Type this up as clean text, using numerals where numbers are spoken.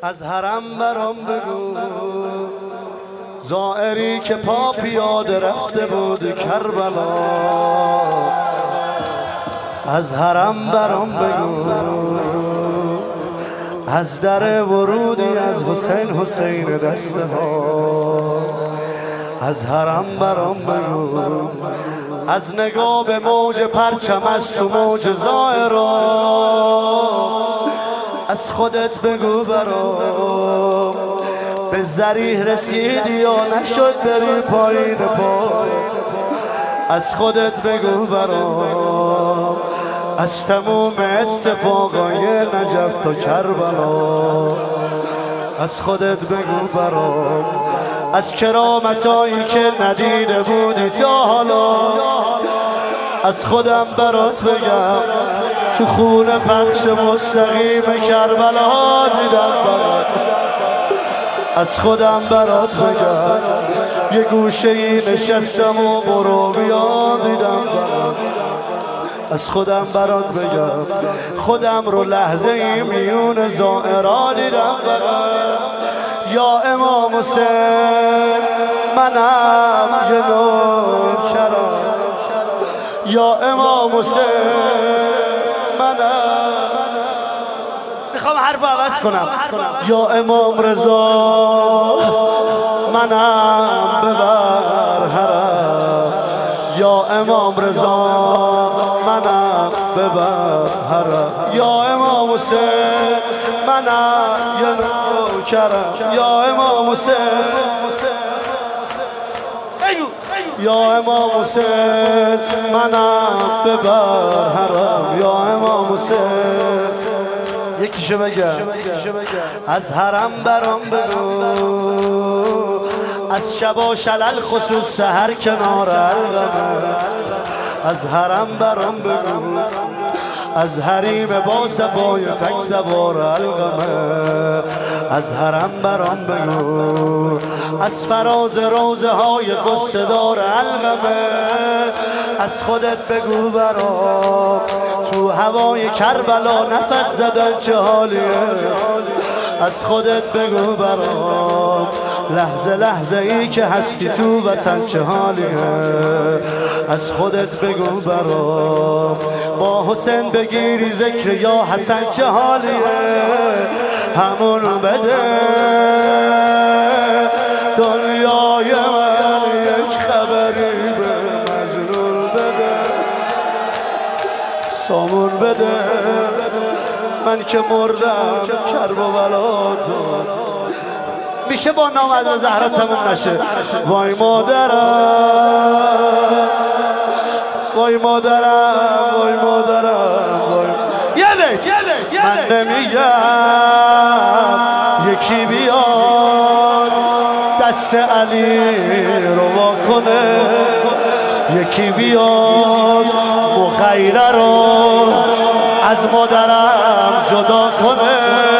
از حرم برام بگو، زائری که پا پیاده رفته بود کربلا. از حرم برام بگو، از در ورودی از حسین دسته ها. از حرم برام بگو، از نگاه به موج پرچم از تو موج زائرا. از خودت بگو برام، به ذریح رسیدی یا نشد بری پایین پای. از خودت بگو برام، از تموم اتفاقای نجف تا کربلا. از خودت بگو برام، از کرامتایی که ندیده بودی تا حالا. از خودم برات بگم، تو خون پخش مستقیم کربلا دیدم برات. از خودم برات بگم، یه گوشه ای نشستم و برو بیا دیدم برات. از خودم برات بگم، خودم رو لحظه ای میون زائرا دیدم برات. یا امام حسین منم یه نوکرم، یا امام حسین منم. میخوام حرف عوض کنم. یا امام رضا منم ببر حرم، یا امام رضا منم ببر حرم. یا امام حسین منم یه نوکرم، یا امام حسین، یا امام حسین منم ببر حرم، یا امام حسین. یکیشو بگم، از حرم برام بگو، از شب و شلل خصوص سحر کنار القمه. از حرم برام بگو، از حریم با صفای تک سوار القمه. از حرم برام بگو، از فراز روزه های قصه دار القمه. از خودت بگو برام، تو هوای کربلا نفس زدن چه حالیه. از خودت بگو برام، لحظه لحظه ای که هستی تو وطن چه حالیه. از خودت بگو برام، با حسین بگیری ذکر یا حسن چه حالیه. همون بده دنیای من، یک خبری به مجنون بده، سامون بده. من که مردم کرب و بلاتون. میشه با نام از زهرا تموم نشه. وای مادرم، وای مادرم، وای مادرم، وای. یه بیت من نمیگم یکی بیاد دست علی رو واکنه، یکی بیاد مغیره رو از مادرم جدا کنه.